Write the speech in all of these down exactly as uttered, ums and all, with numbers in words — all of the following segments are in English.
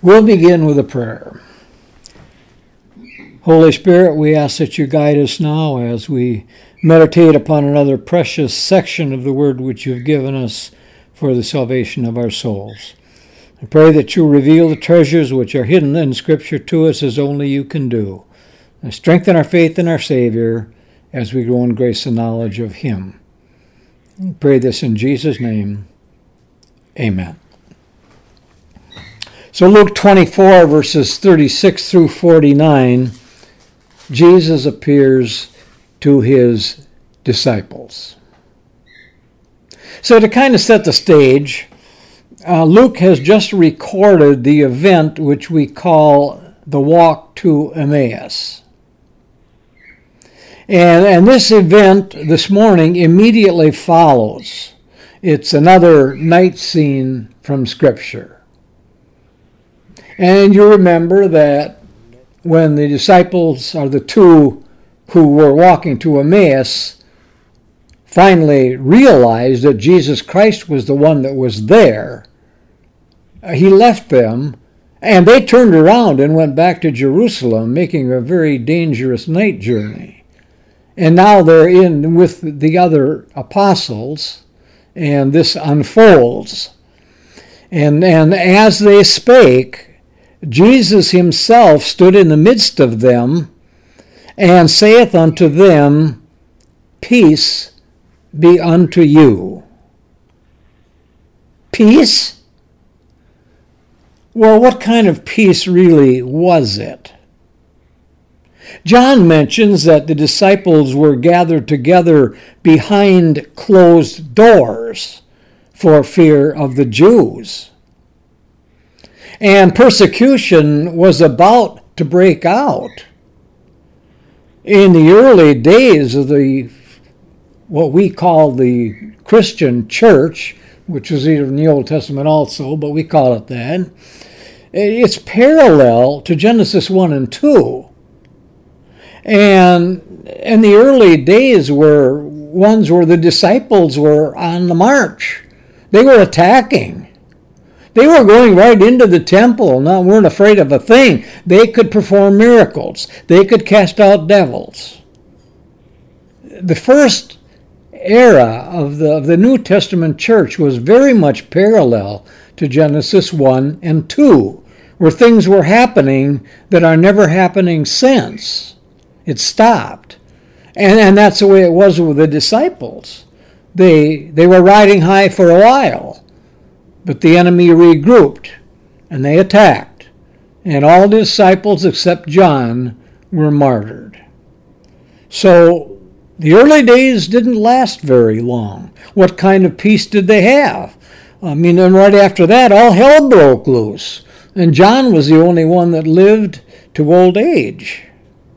We'll begin with a prayer. Holy Spirit, we ask that you guide us now as we meditate upon another precious section of the word which you've given us for the salvation of our souls. I pray that you'll reveal the treasures which are hidden in Scripture to us as only you can do, and strengthen our faith in our Savior as we grow in grace and knowledge of him. We pray this in Jesus' name. Amen. So Luke twenty-four, verses thirty-six through forty-nine, Jesus appears to his disciples. So to kind of set the stage, uh, Luke has just recorded the event which we call the walk to Emmaus. And, and this event this morning immediately follows. It's another night scene from Scripture. And you remember that when the disciples, or the two who were walking to Emmaus, finally realized that Jesus Christ was the one that was there, he left them, and they turned around and went back to Jerusalem, making a very dangerous night journey. And now they're in with the other apostles, and this unfolds. And, and as they spake, Jesus himself stood in the midst of them, and saith unto them, Peace be unto you. Peace? Well, what kind of peace really was it? John mentions that the disciples were gathered together behind closed doors for fear of the Jews. And persecution was about to break out. In the early days of the what we call the Christian church, which was either in the Old Testament also, but we call it that, it's parallel to Genesis one and two. And in the early days were ones where the disciples were on the march. They were attacking. They were going right into the temple and weren't afraid of a thing. They could perform miracles. They could cast out devils. The first era of the, of the New Testament church was very much parallel to Genesis one and two, where things were happening that are never happening since. It stopped. And, and that's the way it was with the disciples. They, they were riding high for a while. But the enemy regrouped, and they attacked, and all the disciples except John were martyred. So the early days didn't last very long. What kind of peace did they have? I mean, and right after that, all hell broke loose, and John was the only one that lived to old age.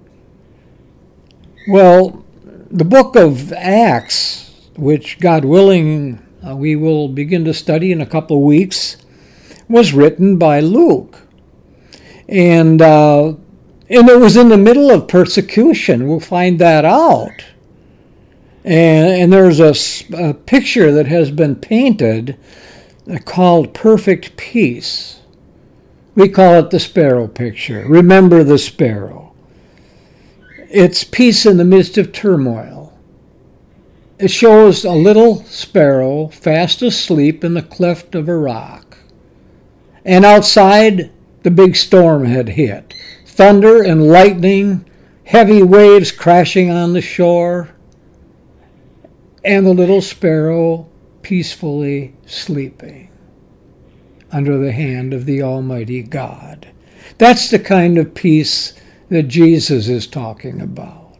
Well, the book of Acts, which, God willing, Uh, we will begin to study in a couple of weeks, was written by Luke. And, uh, and it was in the middle of persecution. We'll find that out. And, and there's a, a picture that has been painted called Perfect Peace. We call it the sparrow picture. Remember the sparrow. It's peace in the midst of turmoil. It shows a little sparrow fast asleep in the cleft of a rock. And outside, the big storm had hit. Thunder and lightning, heavy waves crashing on the shore, and the little sparrow peacefully sleeping under the hand of the Almighty God. That's the kind of peace that Jesus is talking about.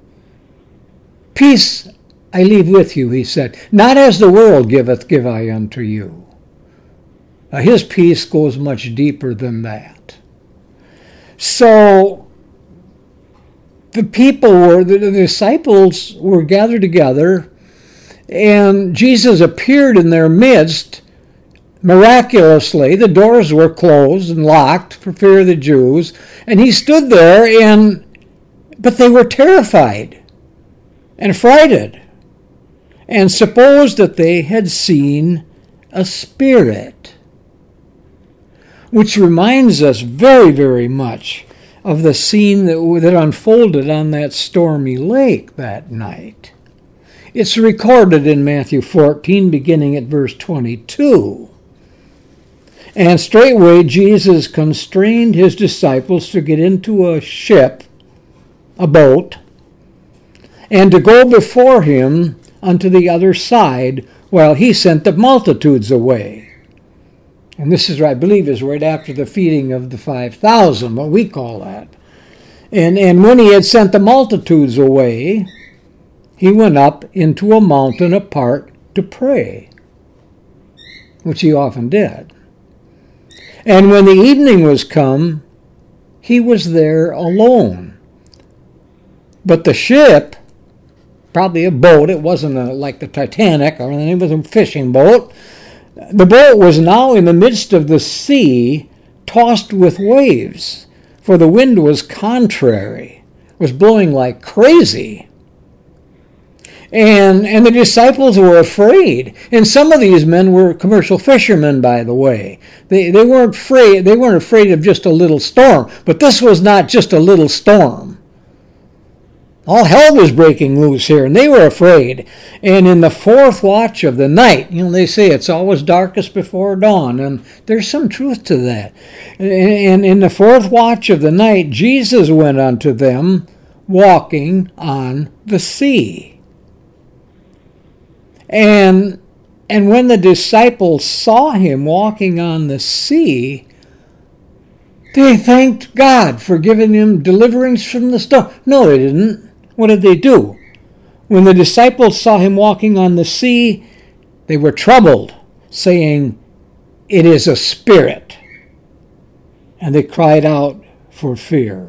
Peace I leave with you, he said. Not as the world giveth, give I unto you. Now, his peace goes much deeper than that. So, the people were, the disciples were gathered together, and Jesus appeared in their midst miraculously. The doors were closed and locked for fear of the Jews, and he stood there, and but they were terrified and frightened, and supposed that they had seen a spirit. which reminds us very, very much of the scene that, that unfolded on that stormy lake that night. It's recorded in Matthew fourteen, beginning at verse twenty-two. And straightway Jesus constrained his disciples to get into a ship, a boat, and to go before him unto the other side, while he sent the multitudes away. And this is, I believe, is right after the feeding of the five thousand, what we call that. And, and when he had sent the multitudes away, he went up into a mountain apart to pray, which he often did. And when the evening was come, he was there alone. But the ship, probably a boat, it wasn't a, like the Titanic or anything, it was a fishing boat. The boat was now in the midst of the sea, tossed with waves, for the wind was contrary, was blowing like crazy. And, and the disciples were afraid. And some of these men were commercial fishermen, by the way. They, they, weren't afraid, they weren't afraid of just a little storm. But this was not just a little storm. All hell was breaking loose here, and they were afraid. And in the fourth watch of the night, you know, they say it's always darkest before dawn, and there's some truth to that. And in the fourth watch of the night, Jesus went unto them, walking on the sea. And, and when the disciples saw him walking on the sea, they thanked God for giving them deliverance from the storm. No, they didn't. What did they do? When the disciples saw him walking on the sea, they were troubled, saying, "It is a spirit." And they cried out for fear.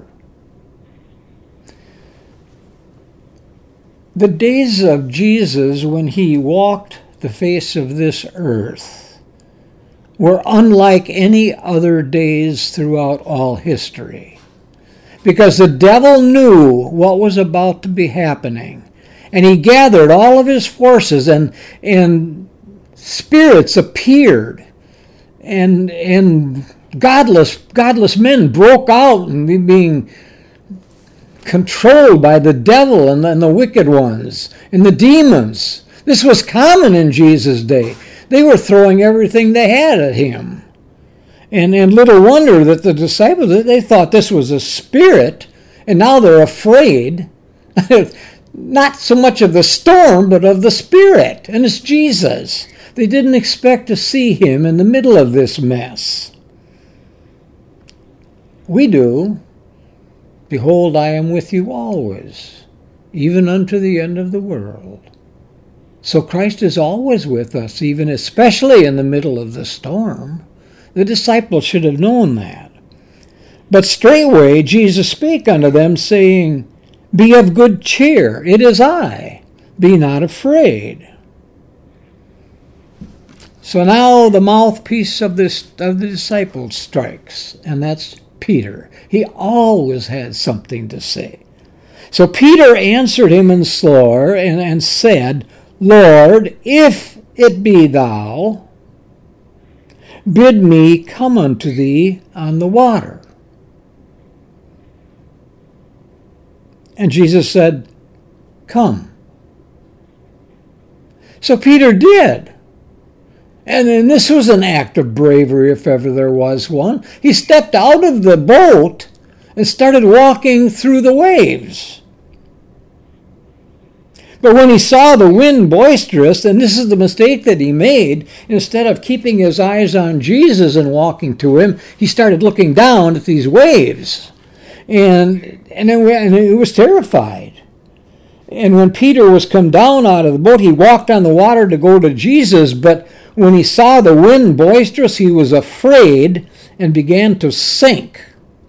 The days of Jesus when he walked the face of this earth were unlike any other days throughout all history, because the devil knew what was about to be happening, and he gathered all of his forces, and and spirits appeared, and and godless godless men broke out and being controlled by the devil and the, and the wicked ones and the demons. This was common in Jesus' day. They were throwing everything they had at him. And, and little wonder that the disciples, they thought this was a spirit, and now they're afraid, not so much of the storm, but of the spirit. And it's Jesus. They didn't expect to see him in the middle of this mess. We do. Behold, I am with you always, even unto the end of the world. So Christ is always with us, even especially in the middle of the storm. The disciples should have known that. But straightway Jesus spake unto them, saying, Be of good cheer, it is I, be not afraid. So now the mouthpiece of, this, of the disciples strikes, and that's Peter. He always had something to say. So Peter answered him in slur and, and said, Lord, if it be thou, bid me come unto thee on the water. And Jesus said, Come. So Peter did. And then this was an act of bravery, if ever there was one. He stepped out of the boat and started walking through the waves. But when he saw the wind boisterous, and this is the mistake that he made, instead of keeping his eyes on Jesus and walking to him, he started looking down at these waves. And, and, it, and he was terrified. And when Peter was come down out of the boat, he walked on the water to go to Jesus, but when he saw the wind boisterous, he was afraid and began to sink.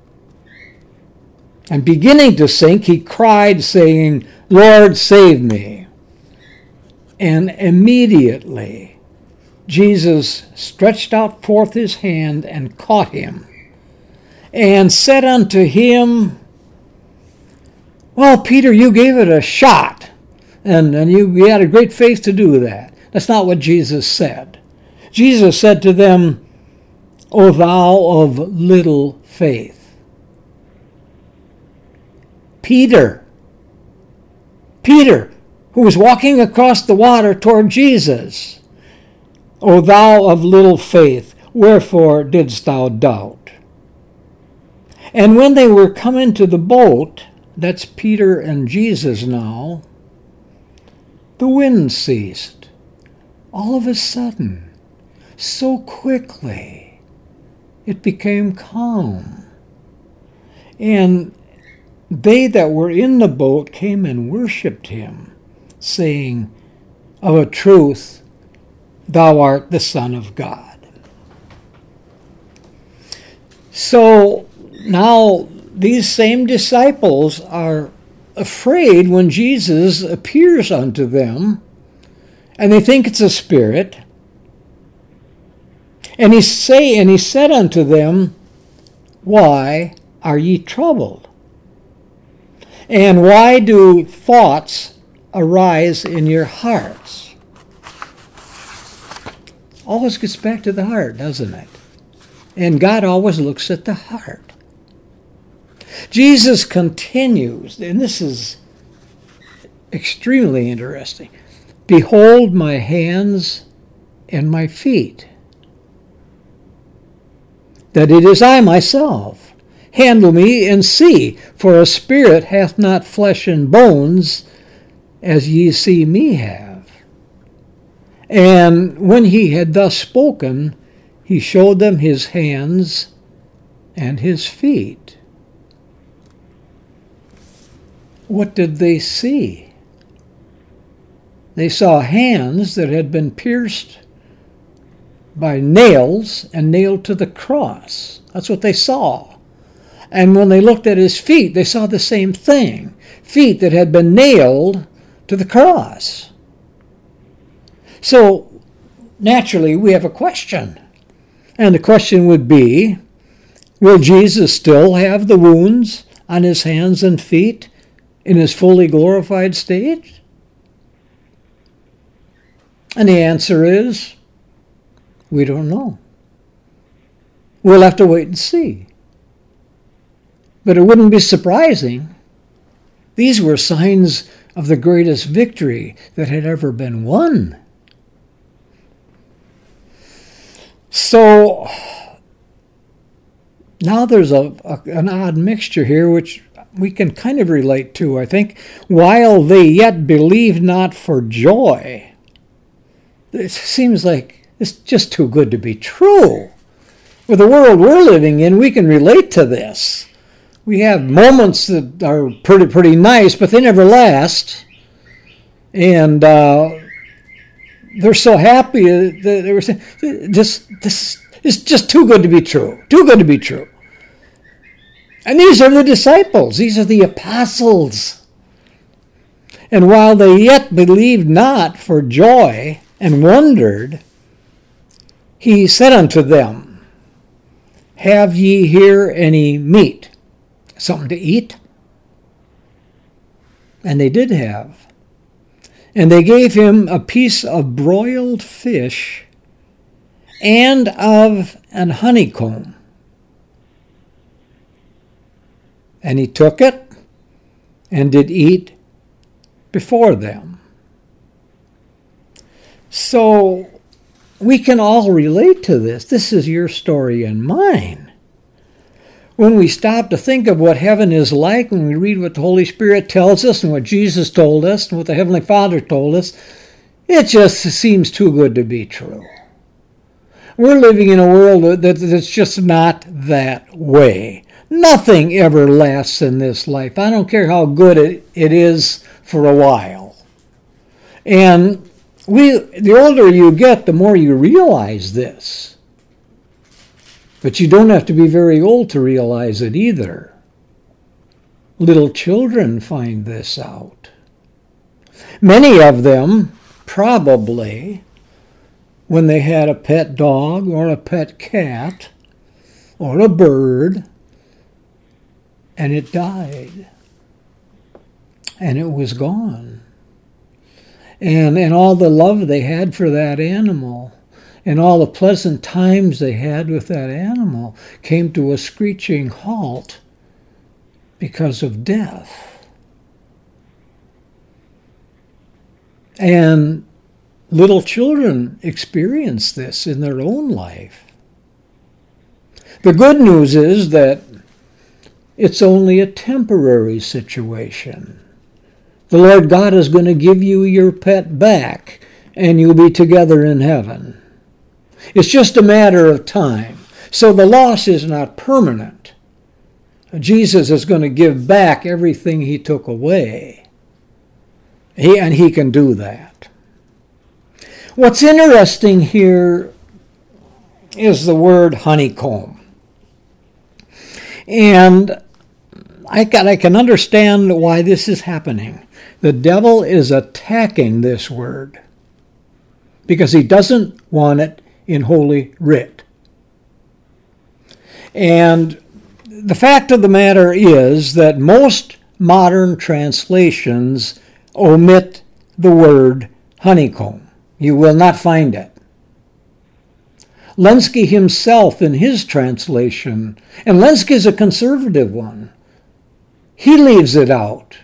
And beginning to sink, he cried, saying, Lord, save me. And immediately Jesus stretched out forth his hand and caught him, and said unto him, Well, Peter, you gave it a shot, and, and you, you had a great faith to do that. That's not what Jesus said. Jesus said to them, O thou of little faith. Peter, Peter, who was walking across the water toward Jesus. O thou of little faith, wherefore didst thou doubt? And when they were come into the boat, that's Peter and Jesus now, the wind ceased. All of a sudden, so quickly, it became calm. And they that were in the boat came and worshipped him, saying, Of a truth, thou art the Son of God. So now these same disciples are afraid when Jesus appears unto them, and they think it's a spirit. And he say, and he said unto them, Why are ye troubled? And why do thoughts arise in your hearts? Always gets back to the heart, doesn't it? And God always looks at the heart. Jesus continues, and this is extremely interesting. Behold my hands and my feet, that it is I myself. Handle me and see, for a spirit hath not flesh and bones, as ye see me have. And when he had thus spoken, he showed them his hands and his feet. What did they see? They saw hands that had been pierced by nails and nailed to the cross. That's what they saw. And when they looked at his feet, they saw the same thing. Feet that had been nailed to the cross. So, naturally, we have a question. And the question would be, will Jesus still have the wounds on his hands and feet in his fully glorified state? And the answer is, we don't know. We'll have to wait and see. But it wouldn't be surprising. These were signs of the greatest victory that had ever been won. So now there's a, a an odd mixture here, which we can kind of relate to, I think. While they yet believed not for joy. It seems like it's just too good to be true. With the world we're living in, we can relate to this. We have moments that are pretty, pretty nice, but they never last. And uh, they're so happy that they were saying, this, this is just too good to be true. Too good to be true. And these are the disciples. These are the apostles. And while they yet believed not for joy and wondered, he said unto them, Have ye here any meat? Something to eat? And they did have. And they gave him a piece of broiled fish and of an honeycomb. And he took it and did eat before them. So we can all relate to this. This is your story and mine. When we stop to think of what heaven is like, when we read what the Holy Spirit tells us and what Jesus told us and what the Heavenly Father told us, it just seems too good to be true. We're living in a world that, that's just not that way. Nothing ever lasts in this life. I don't care how good it, it is for a while. And we, the older you get, the more you realize this. But you don't have to be very old to realize it either. Little children find this out. Many of them, probably, when they had a pet dog or a pet cat or a bird, and it died, and it was gone. And, and all the love they had for that animal, and all the pleasant times they had with that animal came to a screeching halt because of death. And little children experience this in their own life. The good news is that it's only a temporary situation. The Lord God is going to give you your pet back, and you'll be together in heaven. It's just a matter of time. So the loss is not permanent. Jesus is going to give back everything he took away. He, and he can do that. What's interesting here is the word honeycomb. And I can, I can understand why this is happening. The devil is attacking this word because he doesn't want it in Holy Writ. And the fact of the matter is that most modern translations omit the word honeycomb. You will not find it. Lenski himself in his translation, and Lenski is a conservative one, he leaves it out.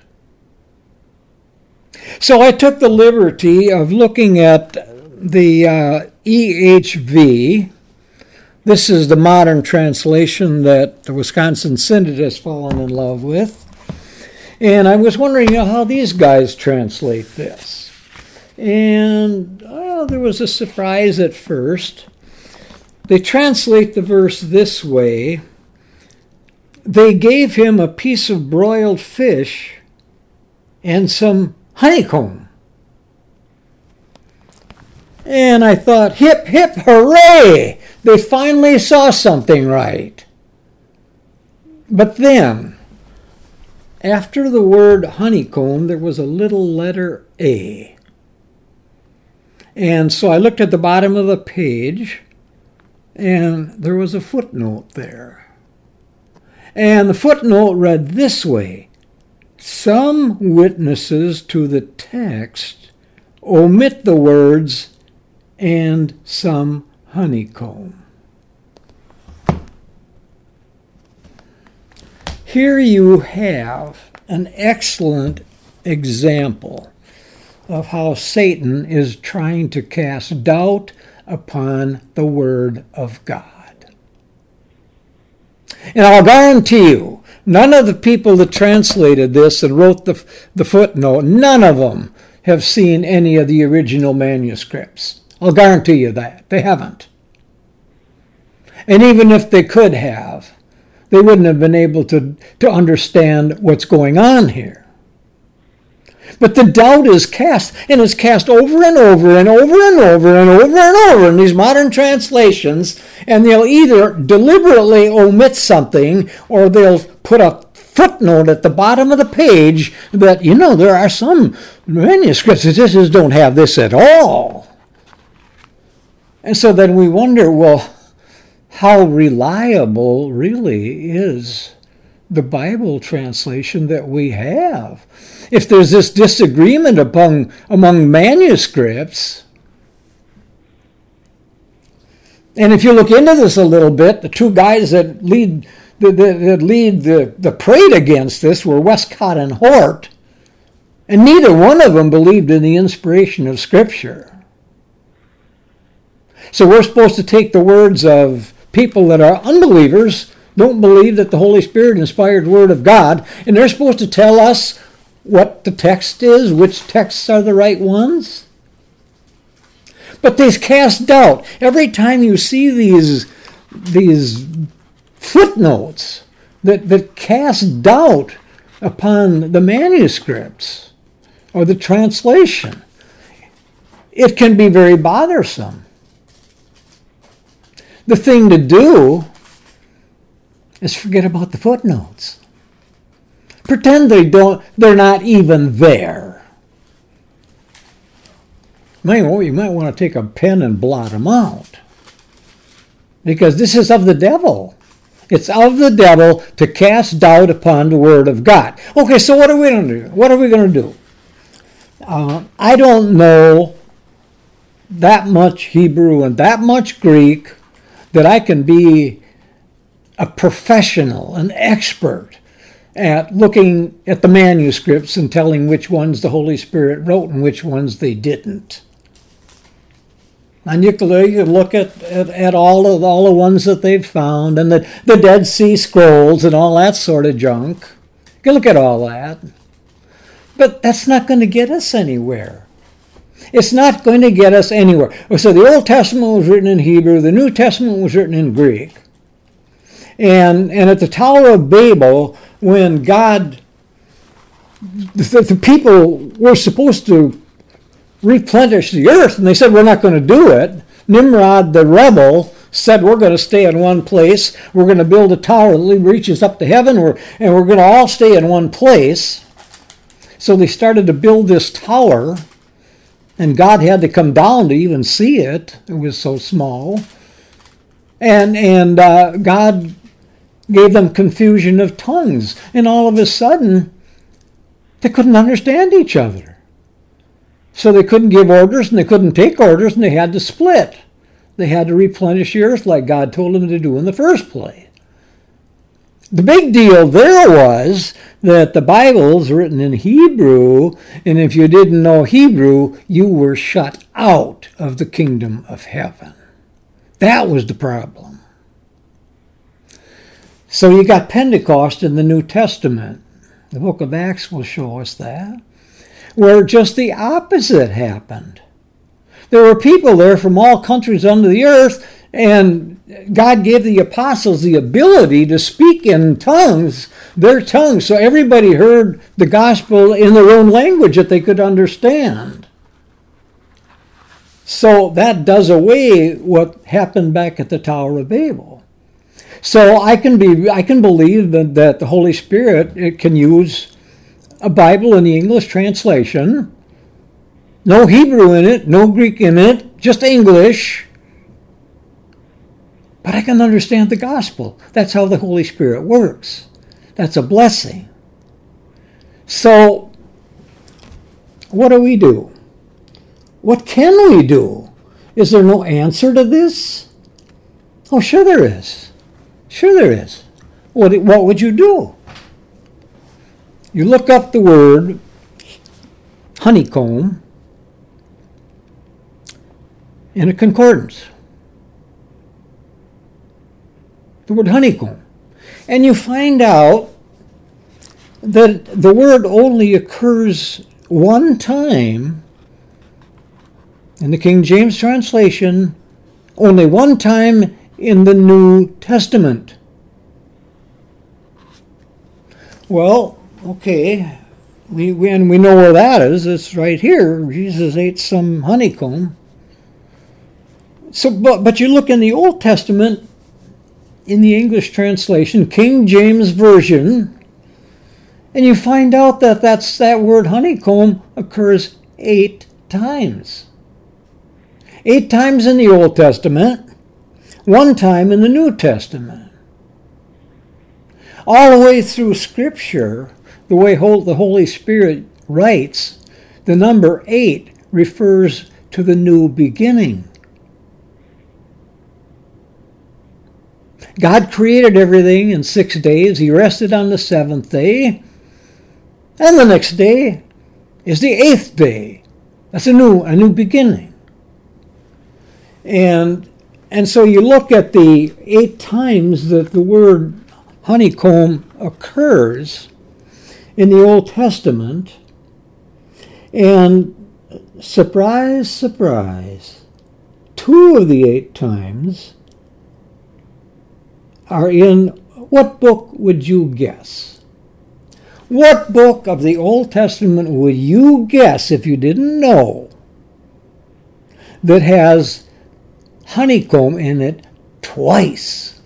So I took the liberty of looking at the uh, E H V. This is the modern translation that the Wisconsin Synod has fallen in love with. And I was wondering, you know, how these guys translate this. And well, there was a surprise at first. They translate the verse this way: they gave him a piece of broiled fish and some honeycomb. And I thought, hip, hip, hooray! They finally saw something right. But then, after the word honeycomb, there was a little letter A. And so I looked at the bottom of the page, and there was a footnote there. And the footnote read this way: some witnesses to the text omit the words "and some honeycomb." Here you have an excellent example of how Satan is trying to cast doubt upon the Word of God. And I'll guarantee you, none of the people that translated this and wrote the, the footnote, none of them have seen any of the original manuscripts. I'll guarantee you that. They haven't. And even if they could have, they wouldn't have been able to, to understand what's going on here. But the doubt is cast, and it's cast over and over and over and over and over and over in these modern translations, and they'll either deliberately omit something or they'll put a footnote at the bottom of the page that, you know, there are some manuscripts that just don't have this at all. And so then we wonder, well, how reliable really is the Bible translation that we have? If there's this disagreement among, among manuscripts, and if you look into this a little bit, the two guys that lead that, that lead the, the parade against this were Westcott and Hort, and neither one of them believed in the inspiration of Scripture. So we're supposed to take the words of people that are unbelievers, don't believe that the Holy Spirit inspired Word of God, and they're supposed to tell us what the text is, which texts are the right ones. But they cast doubt. Every time you see these, these footnotes that, that cast doubt upon the manuscripts or the translation, it can be very bothersome. The thing to do is forget about the footnotes. Pretend they don't, they're not even there. You might want to take a pen and blot them out. Because this is of the devil. It's of the devil to cast doubt upon the Word of God. Okay, so what are we going to do? What are we going to do? Uh, I don't know that much Hebrew and that much Greek that I can be a professional, an expert at looking at the manuscripts and telling which ones the Holy Spirit wrote and which ones they didn't. And you can look at, at, at all of all the ones that they've found and the, the Dead Sea Scrolls and all that sort of junk. You can look at all that. But that's not going to get us anywhere. It's not going to get us anywhere. So the Old Testament was written in Hebrew. The New Testament was written in Greek. And, and at the Tower of Babel, when God, the, the people were supposed to replenish the earth, and they said, we're not going to do it. Nimrod, the rebel, said, we're going to stay in one place. We're going to build a tower that reaches up to heaven, we're, and we're going to all stay in one place. So they started to build this tower, and God had to come down to even see it. It was so small. And, and uh, God gave them confusion of tongues. And all of a sudden, they couldn't understand each other. So they couldn't give orders, and they couldn't take orders, and they had to split. They had to replenish the earth like God told them to do in the first place. The big deal there was that the Bible's written in Hebrew, and if you didn't know Hebrew, you were shut out of the kingdom of heaven. That was the problem. So you got Pentecost in the New Testament. The book of Acts will show us that, where just the opposite happened. There were people there from all countries under the earth, and God gave the apostles the ability to speak in tongues, their tongues, so everybody heard the gospel in their own language that they could understand. So that does away what happened back at the Tower of Babel. So I can be, I can believe that, that the Holy Spirit it can use a Bible in the English translation, no Hebrew in it, no Greek in it, just English. But I can understand the gospel. That's how the Holy Spirit works. That's a blessing. So, what do we do? What can we do? Is there no answer to this? Oh, sure there is. Sure there is. What, what would you do? You look up the word honeycomb in a concordance. The word honeycomb. And you find out that the word only occurs one time in the King James translation, only one time in the New Testament. Well, okay, we, we, and we know where that is. It's right here. Jesus ate some honeycomb. So, but, but you look in the Old Testament, in the English translation, King James Version, and you find out that that's, that word honeycomb occurs eight times. Eight times in the Old Testament, one time in the New Testament. All the way through Scripture, the way the Holy Spirit writes, the number eight refers to the new beginning. God created everything in six days. He rested on the seventh day. And the next day is the eighth day. That's a new, a new beginning. And, and so you look at the eight times that the word honeycomb occurs in the Old Testament. And surprise, surprise, two of the eight times are in, what book would you guess? What book of the Old Testament would you guess, if you didn't know, that has honeycomb in it twice?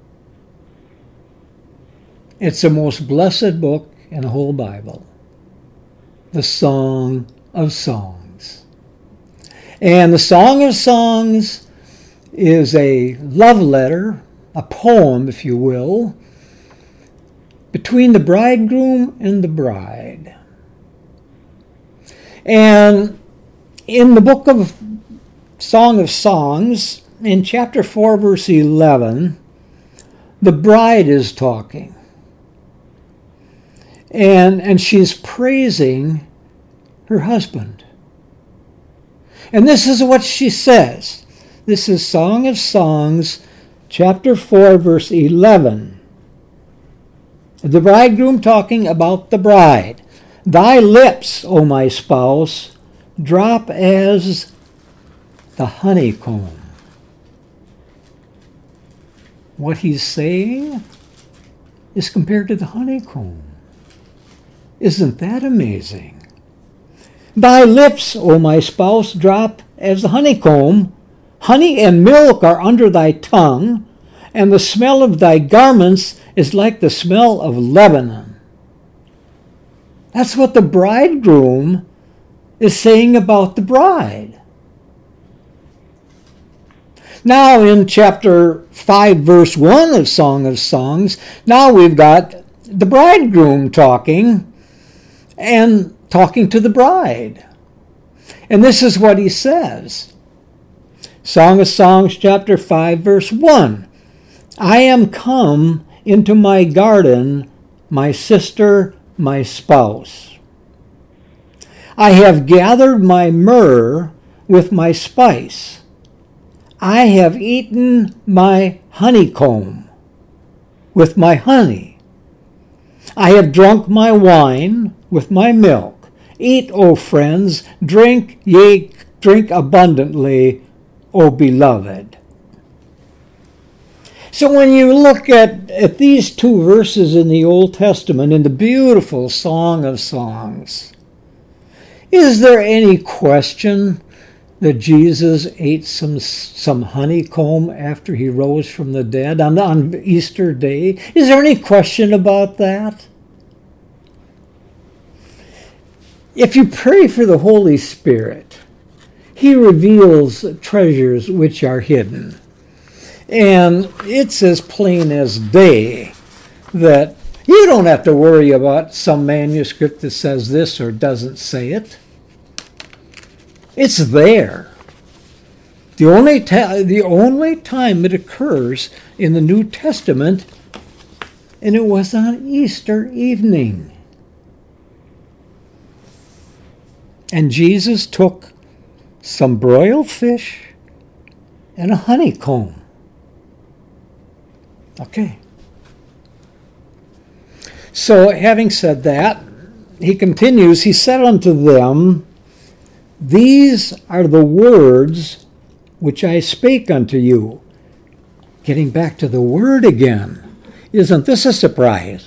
It's the most blessed book in the whole Bible, the Song of Songs. And the Song of Songs is a love letter, a poem, if you will, between the bridegroom and the bride. And in the book of Song of Songs, in chapter four, verse eleven, the bride is talking. And, and she's praising her husband. And this is what she says. This is Song of Songs, chapter four, verse eleven. The bridegroom talking about the bride. Thy lips, O my spouse, drop as the honeycomb. What he's saying is compared to the honeycomb. Isn't that amazing? Thy lips, O my spouse, drop as the honeycomb. Honey and milk are under thy tongue, and the smell of thy garments is like the smell of Lebanon. That's what the bridegroom is saying about the bride. Now in chapter five, verse one of Song of Songs, now we've got the bridegroom talking and talking to the bride. And this is what he says. Song of Songs, chapter five, verse one. I am come into my garden, my sister, my spouse. I have gathered my myrrh with my spice. I have eaten my honeycomb with my honey. I have drunk my wine with my milk. Eat, O friends, drink, ye drink abundantly, O beloved. So when you look at, at these two verses in the Old Testament, in the beautiful Song of Songs, is there any question that Jesus ate some some honeycomb after he rose from the dead on, on Easter Day? Is there any question about that? If you pray for the Holy Spirit, he reveals treasures which are hidden. And it's as plain as day that you don't have to worry about some manuscript that says this or doesn't say it. It's there. The only, ta- the only time it occurs in the New Testament, and it was on Easter evening. And Jesus took some broiled fish and a honeycomb. Okay. So, having said that, he continues, he said unto them, these are the words which I spake unto you. Getting back to the word again. Isn't this a surprise?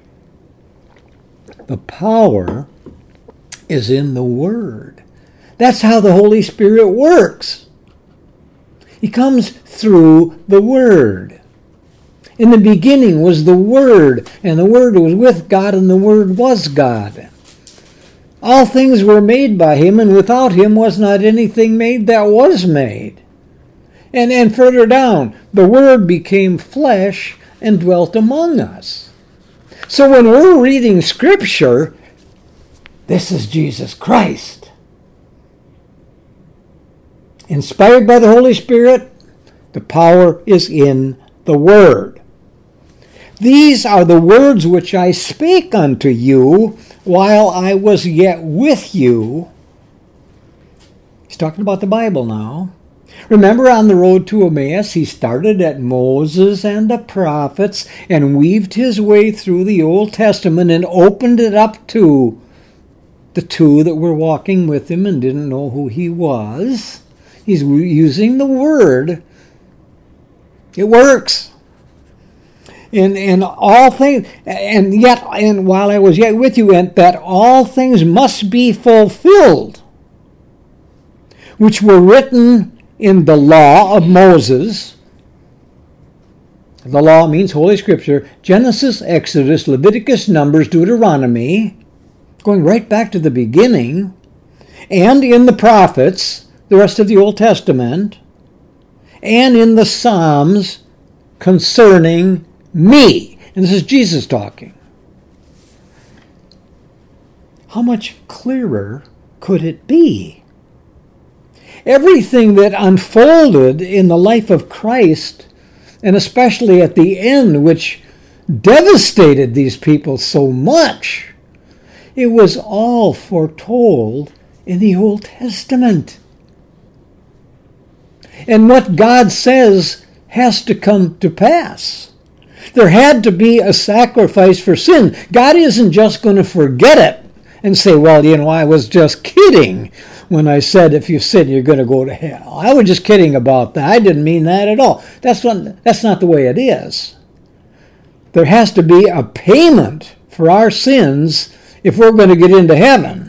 The power is in the word. That's how the Holy Spirit works. He comes through the word. In the beginning was the Word, and the Word was with God, and the Word was God. All things were made by him, and without him was not anything made that was made. And, and further down, the Word became flesh and dwelt among us. So when we're reading Scripture, this is Jesus Christ. Inspired by the Holy Spirit, the power is in the Word. These are the words which I spake unto you while I was yet with you. He's talking about the Bible now. Remember, on the road to Emmaus, he started at Moses and the prophets and weaved his way through the Old Testament and opened it up to the two that were walking with him and didn't know who he was. He's using the Word. It works. In, in all things, and yet, and while I was yet with you, and that all things must be fulfilled, which were written in the law of Moses. The law means Holy Scripture. Genesis, Exodus, Leviticus, Numbers, Deuteronomy, going right back to the beginning, and in the prophets, the rest of the Old Testament, and in the Psalms concerning me. And this is Jesus talking. How much clearer could it be? everything that unfolded in the life of Christ, and especially at the end, which devastated these people so much, it was all foretold in the Old Testament. And what God says has to come to pass. There had to be a sacrifice for sin. God isn't just going to forget it and say, well, you know, I was just kidding when I said if you sin, you're going to go to hell. I was just kidding about that. I didn't mean that at all. That's not, that's not the way it is. There has to be a payment for our sins if we're going to get into heaven.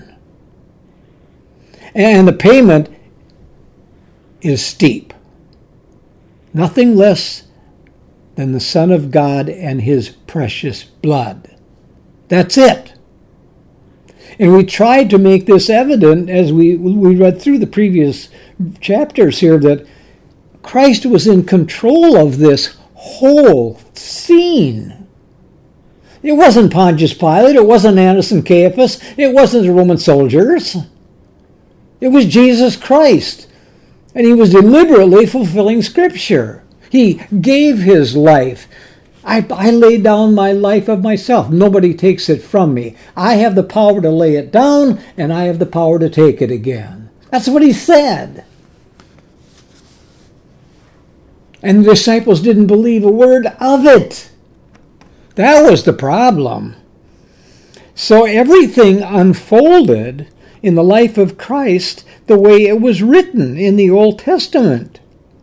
And the payment is steep. Nothing less than the Son of God and his precious blood. That's it. And we tried to make this evident as we, we read through the previous chapters here, that Christ was in control of this whole scene. It wasn't Pontius Pilate, it wasn't Annas and Caiaphas, it wasn't the Roman soldiers. It was Jesus Christ. And he was deliberately fulfilling Scripture. He gave his life. I, I lay down my life of myself. Nobody takes it from me. I have the power to lay it down, and I have the power to take it again. That's what he said. And the disciples didn't believe a word of it. That was the problem. So everything unfolded in the life of Christ the way it was written in the Old Testament.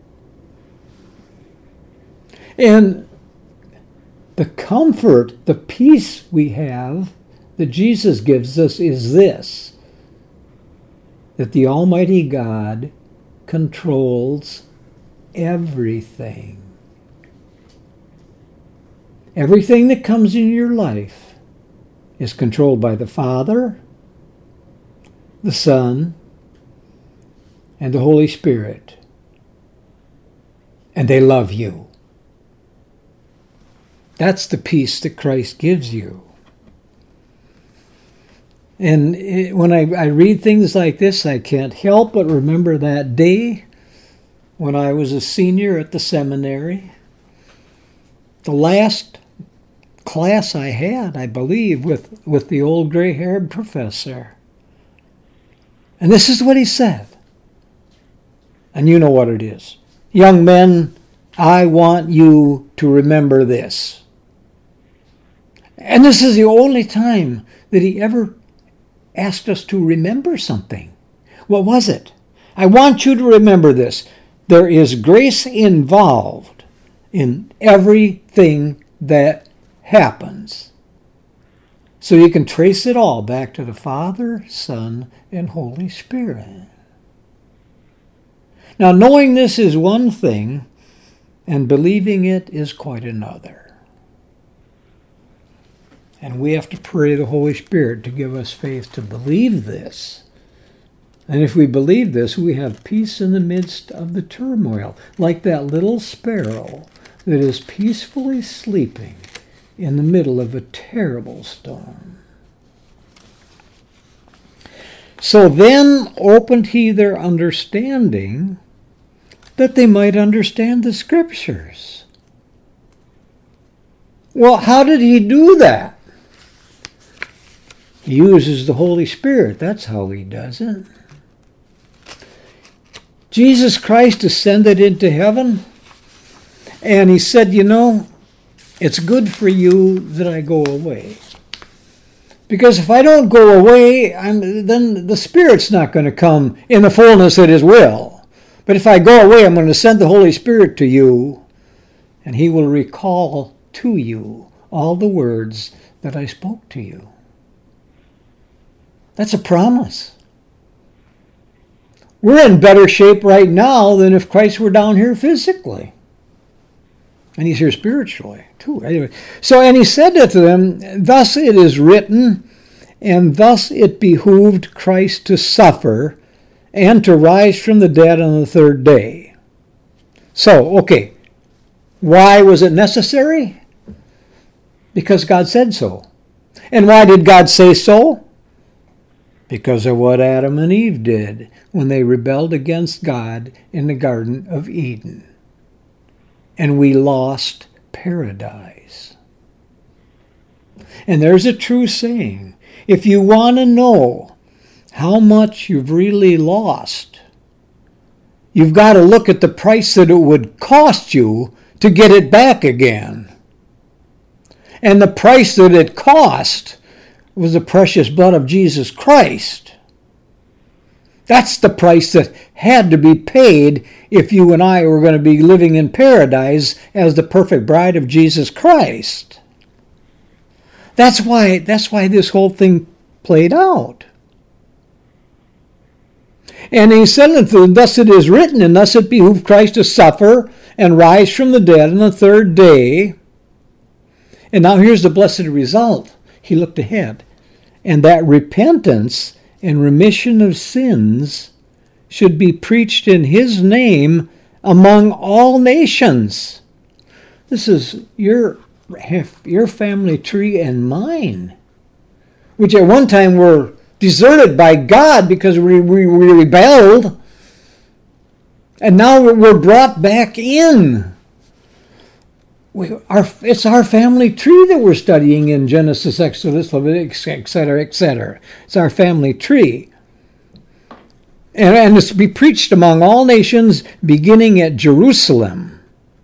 And the comfort, the peace we have that Jesus gives us is this, that the Almighty God controls everything. Everything that comes in your life is controlled by the Father, the Son, and the Holy Spirit. And they love you. That's the peace that Christ gives you. And it, when I, I read things like this, I can't help but remember that day when I was a senior at the seminary. The last class I had, I believe, with, with the old gray-haired professor. And this is what he said. And you know what it is. Young men, I want you to remember this. And this is the only time that he ever asked us to remember something. What was it? I want you to remember this. There is grace involved in everything that happens. So you can trace it all back to the Father, Son, and Holy Spirit. Now, knowing this is one thing, and believing it is quite another. And we have to pray the Holy Spirit to give us faith to believe this. And if we believe this, we have peace in the midst of the turmoil, like that little sparrow that is peacefully sleeping in the middle of a terrible storm. So then opened he their understanding, that they might understand the Scriptures. Well, how did he do that? He uses the Holy Spirit. That's how he does it. Jesus Christ ascended into heaven, and he said, you know, it's good for you that I go away. Because if I don't go away, I'm, then the Spirit's not going to come in the fullness of his will. But if I go away, I'm going to send the Holy Spirit to you, and he will recall to you all the words that I spoke to you. That's a promise. We're in better shape right now than if Christ were down here physically. And he's here spiritually, too. Anyway, so, and he said to them, thus it is written, and thus it behooved Christ to suffer and to rise from the dead on the third day. So, okay, why was it necessary? Because God said so. And why did God say so? because of what Adam and Eve did when they rebelled against God in the Garden of Eden. And we lost paradise. And there's a true saying, if you want to know how much you've really lost, you've got to look at the price that it would cost you to get it back again. And the price that it cost was the precious blood of Jesus Christ. That's the price that had to be paid if you and I were going to be living in paradise as the perfect bride of Jesus Christ. That's why, that's why this whole thing played out. And he said unto them, thus it is written, and thus it behooved Christ to suffer and rise from the dead on the third day. And now here's the blessed result. He looked ahead. And that repentance and remission of sins should be preached in his name among all nations. This is your, your family tree and mine, which at one time were deserted by God because we, we, we rebelled. And now we're brought back in. We, our, it's our family tree that we're studying in Genesis, Exodus, Leviticus, et cetera, et cetera. It's our family tree. And, and it's to be preached among all nations, beginning at Jerusalem.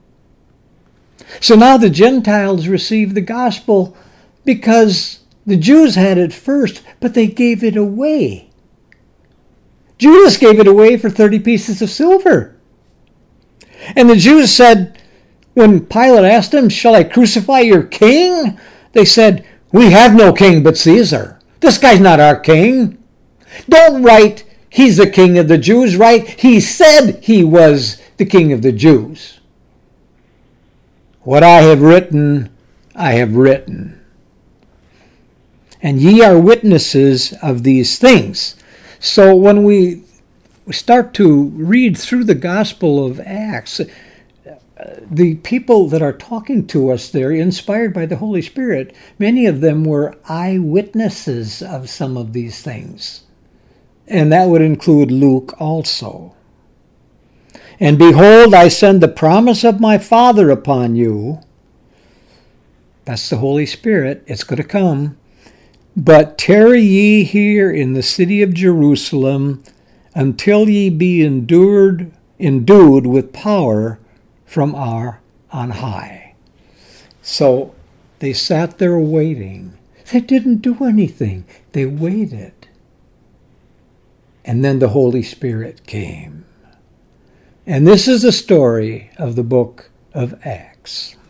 So now the Gentiles receive the gospel because the Jews had it first, but they gave it away. Judas gave it away for thirty pieces of silver. And the Jews said, when Pilate asked them, shall I crucify your king? They said, we have no king but Caesar. This guy's not our king. Don't write, he's the king of the Jews. Write, he said he was the king of the Jews. What I have written, I have written. And ye are witnesses of these things. So when we start to read through the Gospel of Acts, the people that are talking to us there, inspired by the Holy Spirit, many of them were eyewitnesses of some of these things. And that would include Luke also. And behold, I send the promise of my Father upon you. That's the Holy Spirit. It's going to come. But tarry ye here in the city of Jerusalem until ye be endured, endued with power from our on high. So they sat there waiting. They didn't do anything. They waited. And then the Holy Spirit came. And this is the story of the book of Acts.